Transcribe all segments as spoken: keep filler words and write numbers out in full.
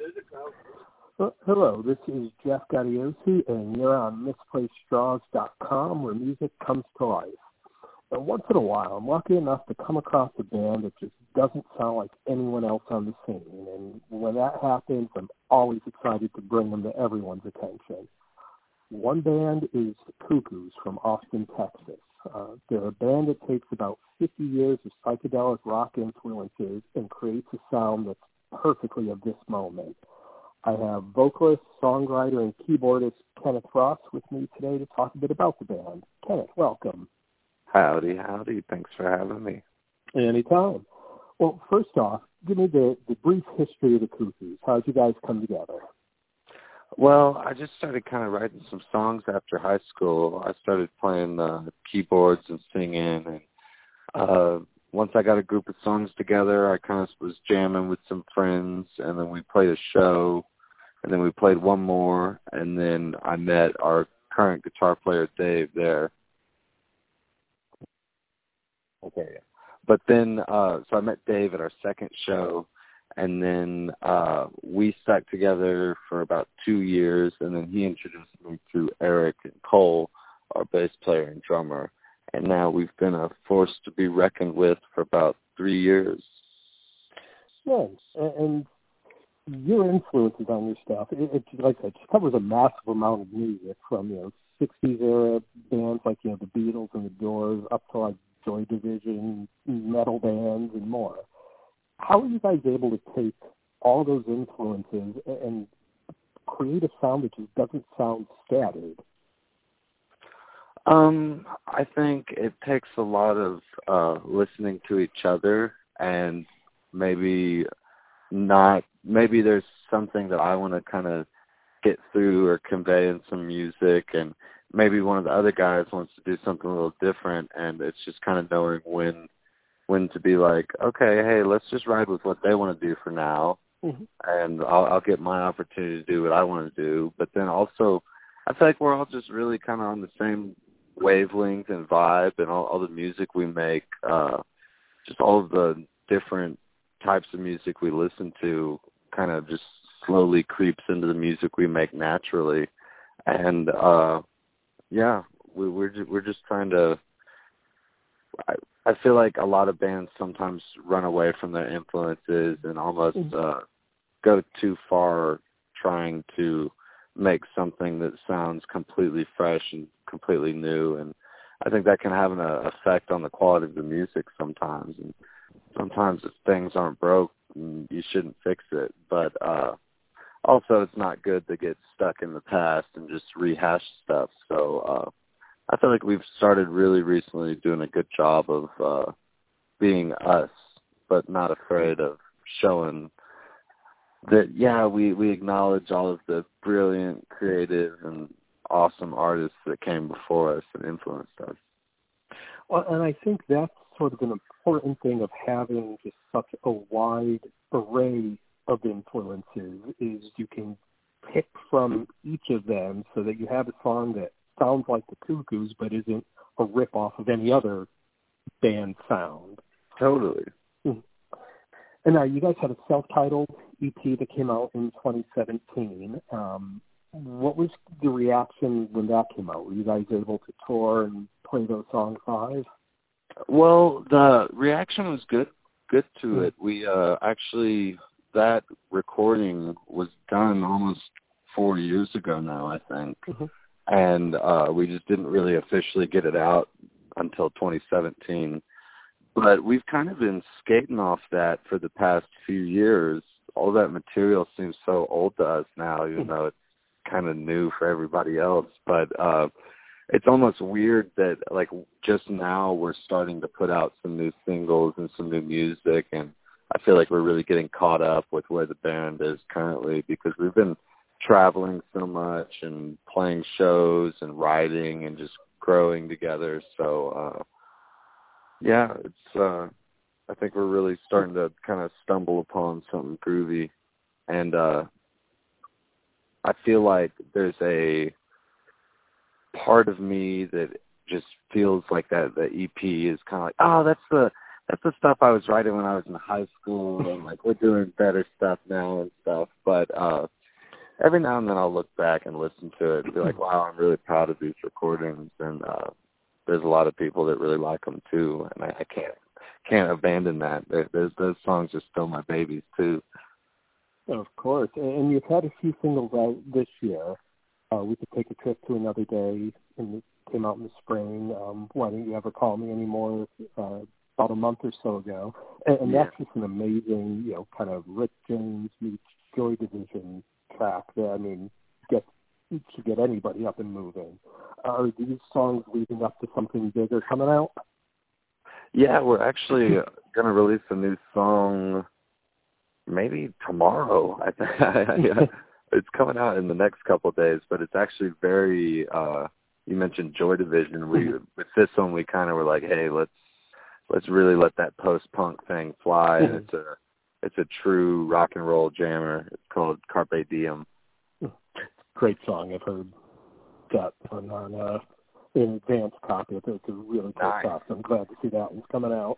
Uh, hello, this is Jeff Gaudiosi, and you're on misplaced straws dot com, where music comes to life. And once in a while, I'm lucky enough to come across a band that just doesn't sound like anyone else on the scene. And when that happens, I'm always excited to bring them to everyone's attention. One band is the Cuckoos from Austin, Texas. Uh, they're a band that takes about fifty years of psychedelic rock influences and creates a sound that's perfectly of this moment. I have vocalist, songwriter, and keyboardist Kenneth Ross with me today to talk a bit about the band. Kenneth, welcome. Howdy, howdy. Thanks for having me. Anytime. Well, first off, give me the, the brief history of the Cuckoos. How did you guys come together? Well, I just started kind of writing some songs after high school. I started playing uh, keyboards and singing, and uh, once I got a group of songs together, I kind of was jamming with some friends, and then we played a show, and then we played one more, and then I met our current guitar player, Dave, there. Okay. But then, uh, so I met Dave at our second show, and then uh, we stuck together for about two years, and then he introduced me to Eric and Cole, our bass player and drummer, and now we've been a force to be reckoned with for about three years. Yes, and your influences on your stuff, it, it like I said, just covers a massive amount of music, from, you know, sixties era bands like, you know, the Beatles and the Doors, up to like Joy Division, metal bands, and more. How are you guys able to take all those influences and create a sound that just doesn't sound scattered? Um, I think it takes a lot of uh, listening to each other, and maybe not, maybe there's something that I want to kind of get through or convey in some music, and maybe one of the other guys wants to do something a little different, and it's just kind of knowing when when to be like, okay, hey, let's just ride with what they want to do for now, mm-hmm. and I'll, I'll get my opportunity to do what I want to do. But then also, I feel like we're all just really kind of on the same wavelength and vibe, and all, all the music we make, uh, just all of the different types of music we listen to kind of just slowly creeps into the music we make naturally. And, uh, yeah, we, we're, just, we're just trying to, I, I feel like a lot of bands sometimes run away from their influences and almost uh, go too far trying to make something that sounds completely fresh and completely new. And I think that can have an uh, effect on the quality of the music sometimes. And sometimes if things aren't broke, you shouldn't fix it. But uh, also it's not good to get stuck in the past and just rehash stuff. So, uh, I feel like we've started really recently doing a good job of uh, being us, but not afraid of showing that, yeah, we, we acknowledge all of the brilliant, creative, and awesome artists that came before us and influenced us. Well, and I think that's sort of an important thing of having just such a wide array of influences, is you can pick from each of them so that you have a song that sounds like the Cuckoos, but isn't a rip-off of any other band sound. Totally. Mm-hmm. And now you guys had a self-titled E P that came out in twenty seventeen. Um, what was the reaction when that came out? Were you guys able to tour and play those songs live? Well, the reaction was good, good to mm-hmm. it. We uh, actually, that recording was done almost four years ago now, I think. Mm-hmm. And uh, we just didn't really officially get it out until twenty seventeen. But we've kind of been skating off that for the past few years. All that material seems so old to us now, even though it's kind of new for everybody else. But uh, it's almost weird that, like, just now we're starting to put out some new singles and some new music. And I feel like we're really getting caught up with where the band is currently, because we've been traveling so much and playing shows and writing and just growing together. So, uh, yeah, it's, uh, I think we're really starting to kind of stumble upon something groovy. And, uh, I feel like there's a part of me that just feels like that the E P is kind of like, oh, that's the that's the stuff I was writing when I was in high school, and like we're doing better stuff now and stuff. But uh, every now and then I'll look back and listen to it and be like, wow, I'm really proud of these recordings, and uh, there's a lot of people that really like them too, and I, I can't can't abandon that. There, there's those songs are still my babies too. Of course, and you've had a few singles out this year. Uh, we Could Take a Trip to Another Day, and it came out in the spring. Um, Why Don't You Ever Call Me Anymore? Uh, about a month or so ago, and, and Yeah. that's just an amazing, you know, kind of Rick James meets Joy Division track that, I mean, get should get anybody up and moving. Are these songs leading up to something bigger coming out? Yeah, we're actually going to release a new song maybe tomorrow. I think it's coming out in the next couple of days, but it's actually very, uh, you mentioned Joy Division. We, with this one, we kind of were like, hey, let's, let's really let that post-punk thing fly. Mm-hmm. It's a, it's a true rock and roll jammer. It's called Carpe Diem. Great song. I've heard that one on uh, an advanced copy. It's a really cool nice. song. So I'm glad to see that one's coming out.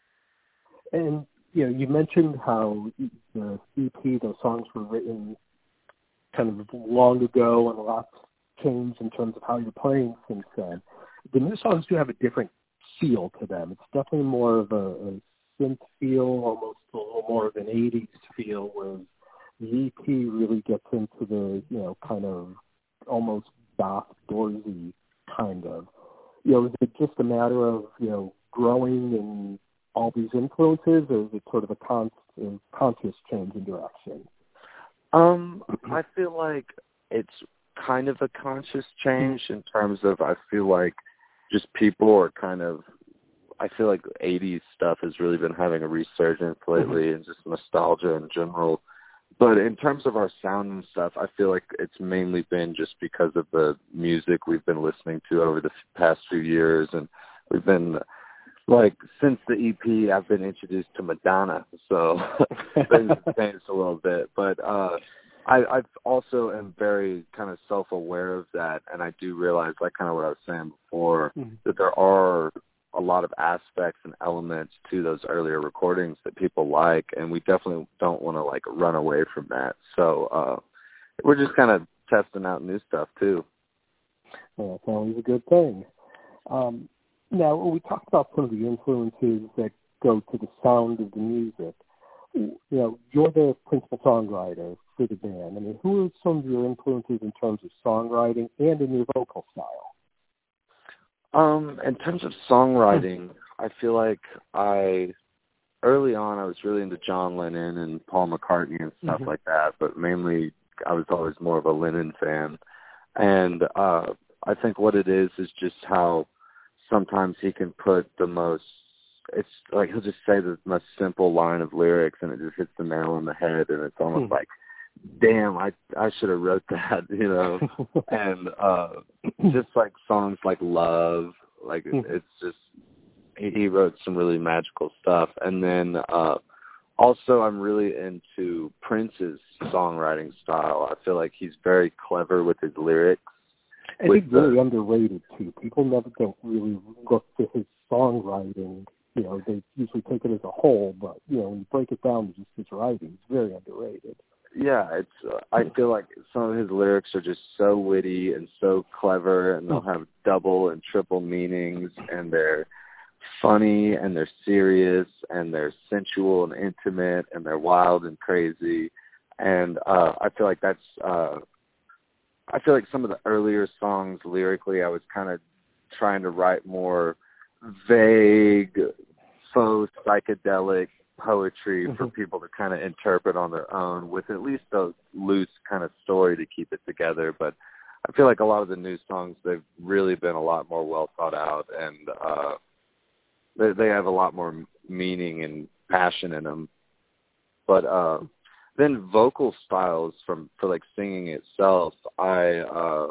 And you know, you mentioned how the E P, those songs were written kind of long ago, and a lot's changed in terms of how you're playing since then. The new songs do have a different feel to them. It's definitely more of a, a synth feel, almost a little more of an eighties feel, where the E P really gets into the, you know, kind of almost goth, Doorsy kind of. You know, is it just a matter of, you know, growing and all these influences, or is it sort of a con- conscious change in direction? Um, I feel like it's kind of a conscious change in terms of, I feel like just people are kind of, I feel like eighties stuff has really been having a resurgence lately, mm-hmm. and just nostalgia in general. But in terms of our sound and stuff, I feel like it's mainly been just because of the music we've been listening to over the past few years. And we've been, like, since the E P, I've been introduced to Madonna. So things have changed a little bit. But uh, I I've also am very kind of self-aware of that. And I do realize, like kind of what I was saying before, mm-hmm. that there are a lot of aspects and elements to those earlier recordings that people like, and we definitely don't want to like run away from that. So uh, we're just kind of testing out new stuff too. Well, that's always a good thing. Um, now, we talked about some of the influences that go to the sound of the music. You know, you're the principal songwriter for the band. I mean, who are some of your influences in terms of songwriting and in your vocal style? Um, in terms of songwriting, I feel like I, early on, I was really into John Lennon and Paul McCartney and stuff mm-hmm. like that, but mainly I was always more of a Lennon fan. And uh, I think what it is is just how sometimes he can put the most, it's like he'll just say the most simple line of lyrics and it just hits the nail on the head, and it's almost mm-hmm. like, damn, I I should have wrote that, you know. And uh, just like songs like Love, like mm-hmm. it's just, he, he wrote some really magical stuff. And then uh, also I'm really into Prince's songwriting style. I feel like he's very clever with his lyrics. And he's really the, underrated too. People never don't really look to his songwriting. You know, they usually take it as a whole, but, you know, when you break it down to just his writing, it's very underrated. Yeah, it's. Uh, I feel like some of his lyrics are just so witty and so clever, and they'll have double and triple meanings, and they're funny, and they're serious, and they're sensual and intimate, and they're wild and crazy. And uh, I feel like that's. Uh, I feel like some of the earlier songs lyrically, I was kind of trying to write more vague, faux psychedelic poetry for mm-hmm. people to kind of interpret on their own, with at least a loose kind of story to keep it together. But I feel like a lot of the new songs, they've really been a lot more well thought out, and uh, they, they have a lot more meaning and passion in them. But uh, then vocal styles from for like singing itself, I uh,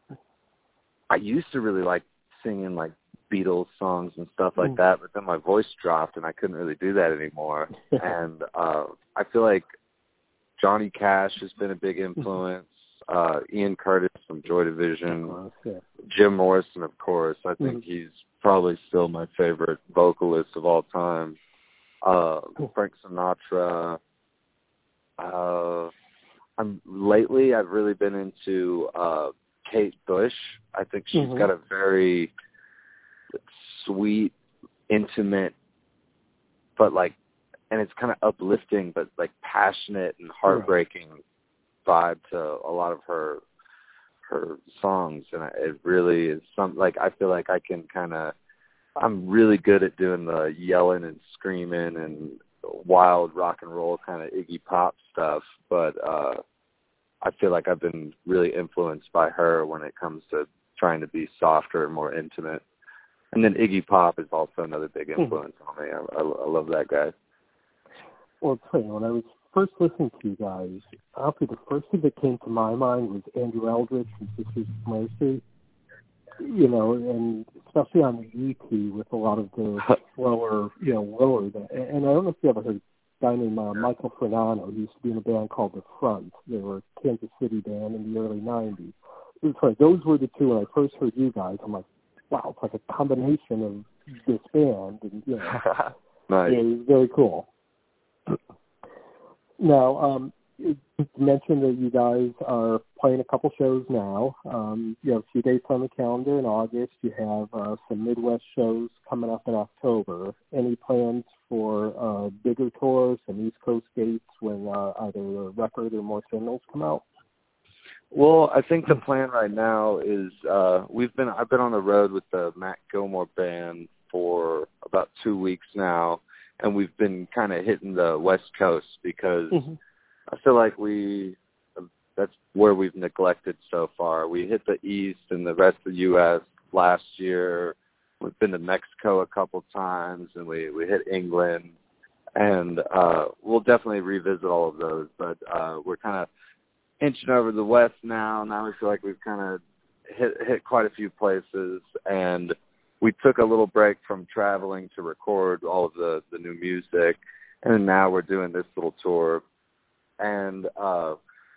I used to really like singing like Beatles songs and stuff like mm. that, but then my voice dropped and I couldn't really do that anymore. And uh, I feel like Johnny Cash has been a big influence. Uh, Ian Curtis from Joy Division, course, yeah. Jim Morrison, of course. I think mm. he's probably still my favorite vocalist of all time. Uh, Frank Sinatra. Uh, I'm lately I've really been into uh, Kate Bush. I think she's mm-hmm. got a very sweet, intimate, but like, and it's kind of uplifting, but like passionate and heartbreaking right. vibe to a lot of her her songs, and it really is some like I feel like I can kind of I'm really good at doing the yelling and screaming and wild rock and roll kind of Iggy Pop stuff, but uh, I feel like I've been really influenced by her when it comes to trying to be softer and more intimate. And then Iggy Pop is also another big influence mm-hmm. on me. I, I, I love that guy. Well, it's funny, when I was first listening to you guys, honestly, the first thing that came to my mind was Andrew Eldritch from Sisters of Mercy. You know, and especially on the E P with a lot of the slower, you know, lower. And I don't know if you ever heard a guy named uh, Michael Fernando. He used to be in a band called The Front. They were a Kansas City band in the early nineties. It was funny. Those were the two. When I first heard you guys, I'm like, wow, it's like a combination of this band. And, you know, nice. Yeah, it was very cool. Now, um, you mentioned that you guys are playing a couple shows now. Um, you have a few dates on the calendar in August. You have uh, some Midwest shows coming up in October. Any plans for uh, bigger tours, some East Coast dates when uh, either a record or more singles come out? Well, I think the plan right now is uh, we've been I've been on the road with the Matt Gilmore band for about two weeks now, and we've been kind of hitting the West Coast because mm-hmm. I feel like we that's where we've neglected so far. We hit the East and the rest of the U S last year. We've been to Mexico a couple times, and we, we hit England, and uh, we'll definitely revisit all of those. But uh, we're kind of inching over the West now. Now we feel like we've kind of hit hit quite a few places, and we took a little break from traveling to record all of the, the new music, and now we're doing this little tour. And uh,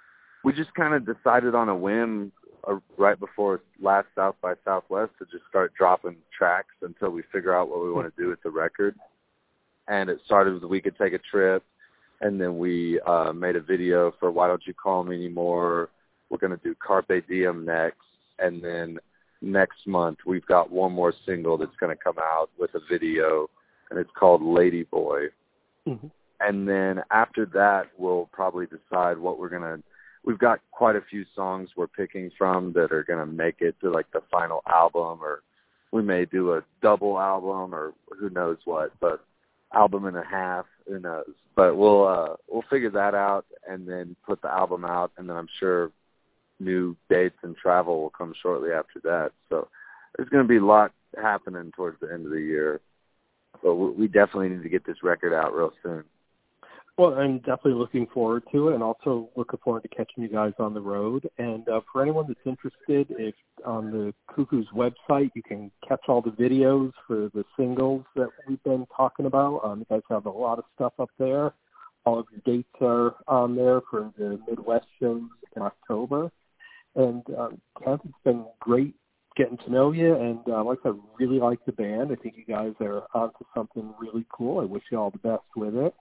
we just kind of decided on a whim uh, right before last South by Southwest to just start dropping tracks until we figure out what we want to do with the record. And it started with We Could Take a Trip, and then we uh, made a video for Why Don't You Call Me Anymore. We're going to do Carpe Diem next, and then next month we've got one more single that's going to come out with a video, and it's called Lady Boy. Mm-hmm. And then after that, we'll probably decide what we're going to – we've got quite a few songs we're picking from that are going to make it to, like, the final album, or we may do a double album or who knows what, but album and a half, who knows. But we'll uh, we'll figure that out and then put the album out, and then I'm sure new dates and travel will come shortly after that. So there's going to be a lot happening towards the end of the year. But we definitely need to get this record out real soon. Well, I'm definitely looking forward to it, and also looking forward to catching you guys on the road. And uh, for anyone that's interested, if on the Cuckoo's website, you can catch all the videos for the singles that we've been talking about. Um, you guys have a lot of stuff up there. All of your dates are on there for the Midwest shows in October. And um, Kev, it's been great getting to know you, and uh, like I really like the band. I think you guys are onto something really cool. I wish you all the best with it.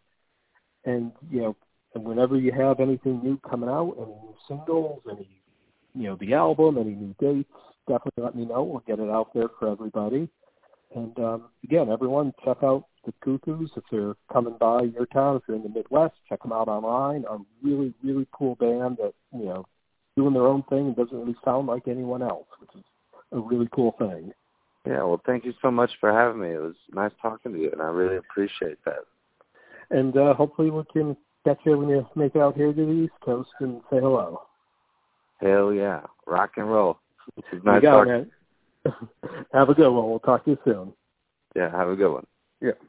And, you know, and whenever you have anything new coming out, any new singles, any, you know, the album, any new dates, definitely let me know. We'll get it out there for everybody. And, um, again, everyone, check out the Cuckoos. If they're coming by your town, if you're in the Midwest, check them out online. A really, really cool band that, you know, doing their own thing and doesn't really sound like anyone else, which is a really cool thing. Yeah, well, thank you so much for having me. It was nice talking to you, and I really appreciate that. And uh, hopefully we can catch you when you make it out here to the East Coast and say hello. Hell yeah. Rock and roll. It's nice you got talking. It, man. Have a good one. We'll talk to you soon. Yeah, have a good one. Yeah.